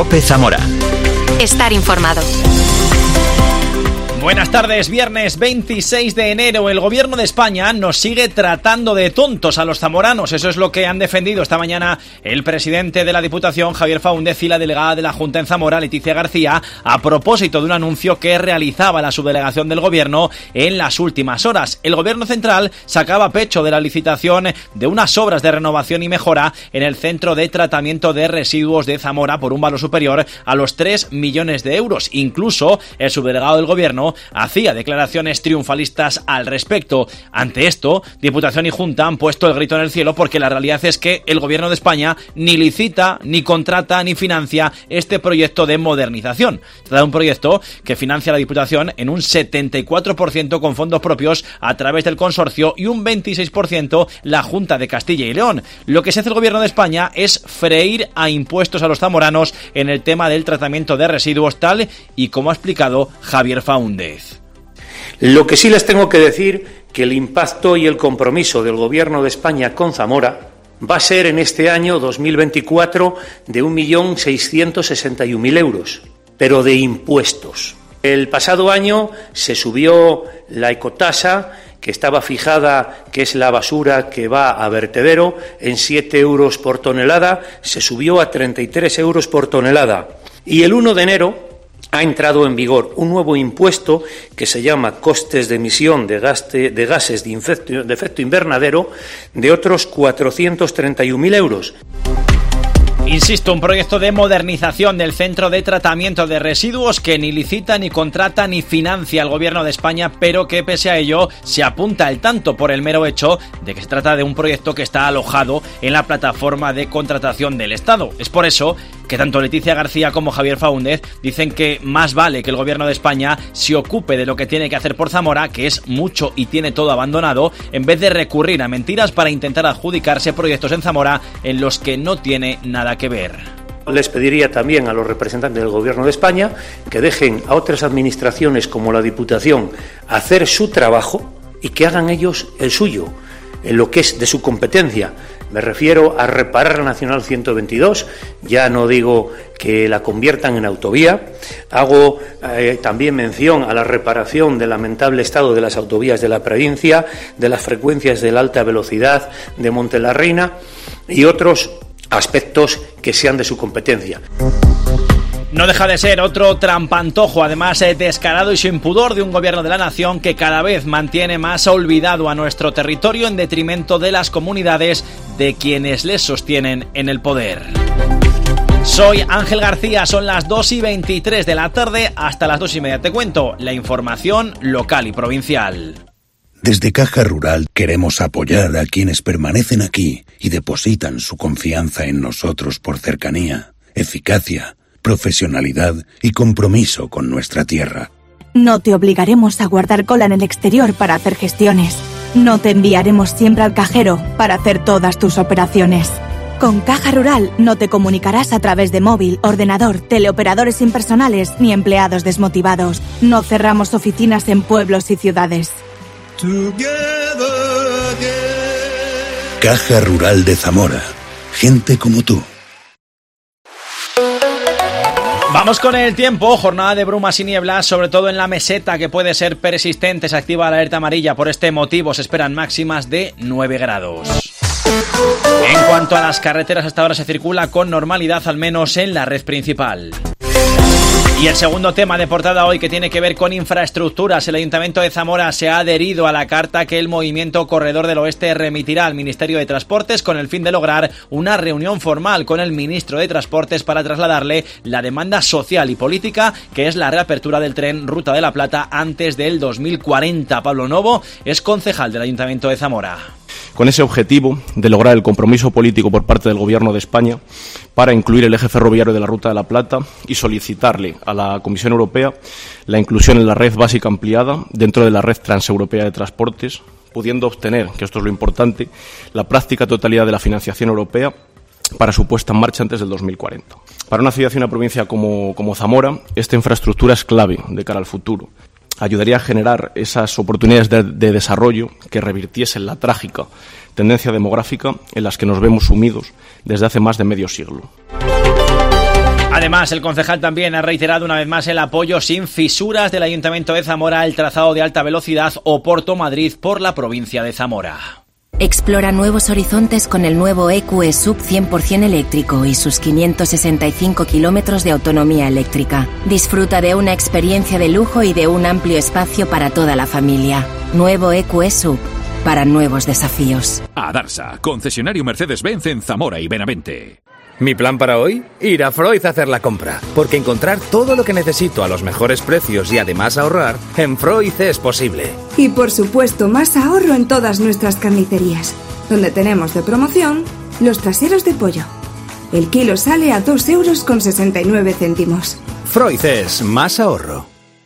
COPE Zamora. Estar informado. Buenas tardes, viernes 26 de enero. El Gobierno de España nos sigue tratando de tontos a los zamoranos. Eso es lo que han defendido esta mañana el presidente de la Diputación, Javier Faúndez, y la delegada de la Junta en Zamora, Leticia García, a propósito de un anuncio que realizaba la subdelegación del Gobierno en las últimas horas. El Gobierno central sacaba pecho de la licitación de unas obras de renovación y mejora en el centro de tratamiento de residuos de Zamora por un valor superior a los 3 millones de euros. Incluso el subdelegado del Gobierno hacía declaraciones triunfalistas al respecto. Ante esto, Diputación y Junta han puesto el grito en el cielo porque la realidad es que el Gobierno de España ni licita, ni contrata, ni financia este proyecto de modernización. Se trata de un proyecto que financia la Diputación en un 74% con fondos propios a través del consorcio y un 26% la Junta de Castilla y León. Lo que se hace el Gobierno de España es freír a impuestos a los zamoranos en el tema del tratamiento de residuos, tal y como ha explicado Javier Faúndez. Lo que sí les tengo que decir que el impacto y el compromiso del Gobierno de España con Zamora va a ser en este año 2024 de 1.661.000 euros, pero de impuestos. El pasado año se subió la ecotasa, que estaba fijada, que es la basura que va a vertedero, en 7 euros por tonelada, se subió a 33 euros por tonelada. Y el 1 de enero ha entrado en vigor un nuevo impuesto que se llama costes de emisión de gases de efecto invernadero de otros 431.000 euros. Insisto, un proyecto de modernización del centro de tratamiento de residuos que ni licita, ni contrata, ni financia el Gobierno de España, pero que pese a ello se apunta el tanto por el mero hecho de que se trata de un proyecto que está alojado en la plataforma de contratación del Estado. Es por eso que tanto Leticia García como Javier Faúndez dicen que más vale que el Gobierno de España se ocupe de lo que tiene que hacer por Zamora, que es mucho y tiene todo abandonado, en vez de recurrir a mentiras para intentar adjudicarse proyectos en Zamora en los que no tiene nada que ver. Les pediría también a los representantes del Gobierno de España que dejen a otras administraciones como la Diputación hacer su trabajo y que hagan ellos el suyo, en lo que es de su competencia. Me refiero a reparar la Nacional 122, ya no digo que la conviertan en autovía. Hago también mención a la reparación del lamentable estado de las autovías de la provincia, de las frecuencias de la alta velocidad de Montelarreina y otros aspectos que sean de su competencia. No deja de ser otro trampantojo, además descarado y sin pudor, de un gobierno de la nación que cada vez mantiene más olvidado a nuestro territorio en detrimento de las comunidades de quienes les sostienen en el poder. Soy Ángel García, son las 2:23 de la tarde, hasta las 2:30 te cuento la información local y provincial. Desde Caja Rural queremos apoyar a quienes permanecen aquí y depositan su confianza en nosotros por cercanía, eficacia, profesionalidad y compromiso con nuestra tierra. No te obligaremos a guardar cola en el exterior para hacer gestiones. No te enviaremos siempre al cajero para hacer todas tus operaciones. Con Caja Rural no te comunicarás a través de móvil, ordenador, teleoperadores impersonales ni empleados desmotivados. No cerramos oficinas en pueblos y ciudades. Caja Rural de Zamora. Gente como tú. Vamos con el tiempo, jornada de brumas y nieblas, sobre todo en la meseta, que puede ser persistente. Se activa la alerta amarilla, por este motivo se esperan máximas de 9 grados. En cuanto a las carreteras, hasta ahora se circula con normalidad, al menos en la red principal. Y el segundo tema de portada hoy, que tiene que ver con infraestructuras. El Ayuntamiento de Zamora se ha adherido a la carta que el Movimiento Corredor del Oeste remitirá al Ministerio de Transportes con el fin de lograr una reunión formal con el Ministro de Transportes para trasladarle la demanda social y política, que es la reapertura del tren Ruta de la Plata antes del 2040. Pablo Novo es concejal del Ayuntamiento de Zamora. Con ese objetivo de lograr el compromiso político por parte del Gobierno de España para incluir el eje ferroviario de la Ruta de la Plata y solicitarle a la Comisión Europea la inclusión en la red básica ampliada dentro de la red transeuropea de transportes, pudiendo obtener, que esto es lo importante, la práctica totalidad de la financiación europea para su puesta en marcha antes del 2040. Para una ciudad y una provincia como Zamora, esta infraestructura es clave de cara al futuro. Ayudaría a generar esas oportunidades de desarrollo que revirtiesen la trágica tendencia demográfica en las que nos vemos sumidos desde hace más de medio siglo. Además, el concejal también ha reiterado una vez más el apoyo sin fisuras del Ayuntamiento de Zamora al trazado de alta velocidad Oporto-Madrid por la provincia de Zamora. Explora nuevos horizontes con el nuevo EQE Sub 100% eléctrico y sus 565 kilómetros de autonomía eléctrica. Disfruta de una experiencia de lujo y de un amplio espacio para toda la familia. Nuevo EQE Sub, para nuevos desafíos. Adarsa, concesionario Mercedes-Benz en Zamora y Benavente. Mi plan para hoy, ir a Froiz a hacer la compra, porque encontrar todo lo que necesito a los mejores precios y además ahorrar, en Froiz es posible. Y por supuesto, más ahorro en todas nuestras carnicerías, donde tenemos de promoción los traseros de pollo. El kilo sale a 2,69 €. Froiz es más ahorro.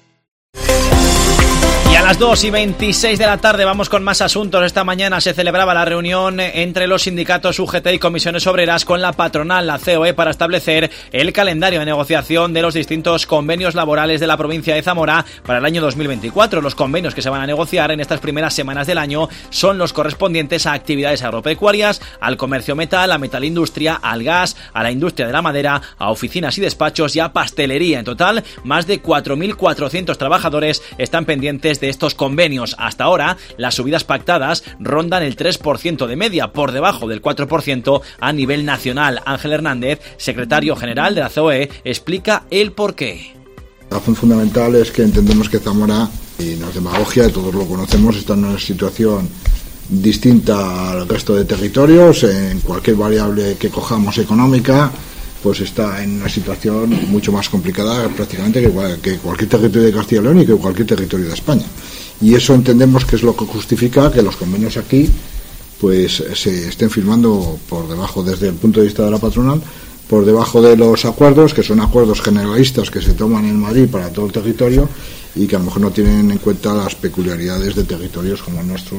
A las 2:26 de la tarde vamos con más asuntos. Esta mañana se celebraba la reunión entre los sindicatos UGT y comisiones obreras con la patronal, la COE, para establecer el calendario de negociación de los distintos convenios laborales de la provincia de Zamora para el año 2024. Los convenios que se van a negociar en estas primeras semanas del año son los correspondientes a actividades agropecuarias, al comercio metal, a metalindustria, al gas, a la industria de la madera, a oficinas y despachos y a pastelería. En total, más de 4.400 trabajadores están pendientes de estos convenios. Hasta ahora, las subidas pactadas rondan el 3% de media, por debajo del 4% a nivel nacional. Ángel Hernández, secretario general de la COE, explica el porqué. La razón fundamental es que entendemos que Zamora, y no es demagogia, todos lo conocemos, está en una situación distinta al resto de territorios. En cualquier variable que cojamos económica, pues está en una situación mucho más complicada prácticamente que cualquier territorio de Castilla y León y que cualquier territorio de España. Y eso entendemos que es lo que justifica que los convenios aquí pues se estén firmando por debajo, desde el punto de vista de la patronal, por debajo de los acuerdos, que son acuerdos generalistas que se toman en Madrid para todo el territorio y que a lo mejor no tienen en cuenta las peculiaridades de territorios como el nuestro.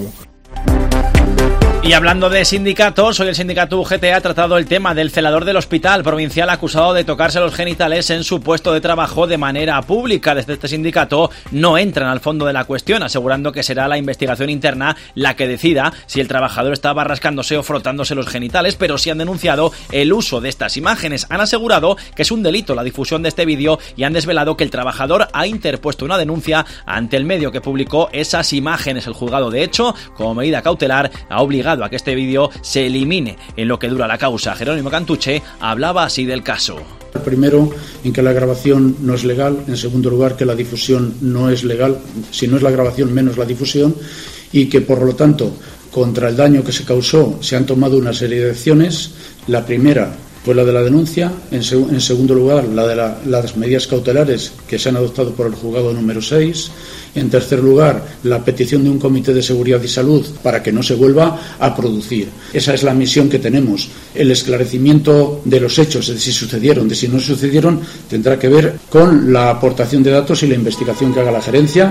Y hablando de sindicatos, hoy el sindicato UGT ha tratado el tema del celador del hospital provincial acusado de tocarse los genitales en su puesto de trabajo de manera pública. Desde este sindicato no entran al fondo de la cuestión, asegurando que será la investigación interna la que decida si el trabajador estaba rascándose o frotándose los genitales, pero sí han denunciado el uso de estas imágenes. Han asegurado que es un delito la difusión de este vídeo y han desvelado que el trabajador ha interpuesto una denuncia ante el medio que publicó esas imágenes. El juzgado, de hecho, como medida cautelar, ha obligado a que este vídeo se elimine en lo que dura la causa. Jerónimo Cantuche hablaba así del caso. Primero, en que la grabación no es legal. En segundo lugar, que la difusión no es legal. Si no es la grabación, menos la difusión. Y que, por lo tanto, contra el daño que se causó, se han tomado una serie de acciones. La primera fue la de la denuncia. En segundo lugar, la de las medidas cautelares que se han adoptado por el juzgado número 6. En tercer lugar, la petición de un comité de seguridad y salud para que no se vuelva a producir. Esa es la misión que tenemos. El esclarecimiento de los hechos, de si sucedieron, de si no sucedieron, tendrá que ver con la aportación de datos y la investigación que haga la gerencia.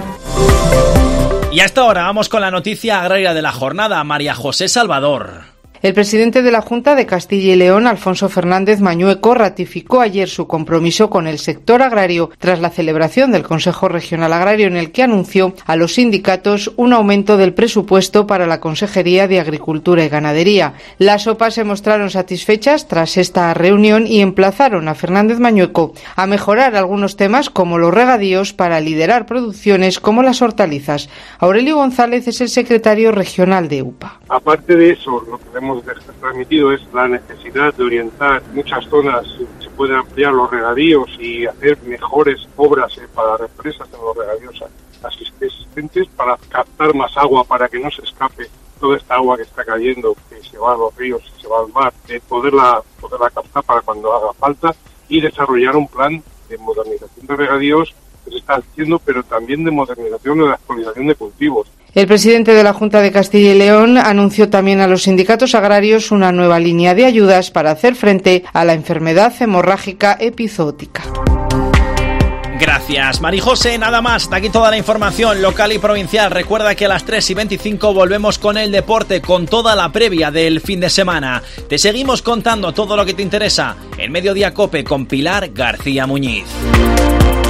Y hasta ahora vamos con la noticia agraria de la jornada. María José Salvador. El presidente de la Junta de Castilla y León, Alfonso Fernández Mañueco, ratificó ayer su compromiso con el sector agrario tras la celebración del Consejo Regional Agrario, en el que anunció a los sindicatos un aumento del presupuesto para la Consejería de Agricultura y Ganadería. Las OPA se mostraron satisfechas tras esta reunión y emplazaron a Fernández Mañueco a mejorar algunos temas como los regadíos para liderar producciones como las hortalizas. Aurelio González es el secretario regional de UPA. Aparte de eso, lo que hemos transmitido es la necesidad de orientar muchas zonas, se pueden ampliar los regadíos y hacer mejores obras para represas en los regadíos existentes para captar más agua, para que no se escape toda esta agua que está cayendo, que se va a los ríos, se va al mar, poderla captar para cuando haga falta y desarrollar un plan de modernización de regadíos que se está haciendo, pero también de modernización de la actualización de cultivos. El presidente de la Junta de Castilla y León anunció también a los sindicatos agrarios una nueva línea de ayudas para hacer frente a la enfermedad hemorrágica epizootica. Gracias, Marijose. Nada más, hasta aquí toda la información local y provincial. Recuerda que a las 3:25 volvemos con el deporte, con toda la previa del fin de semana. Te seguimos contando todo lo que te interesa en Mediodía COPE con Pilar García Muñiz.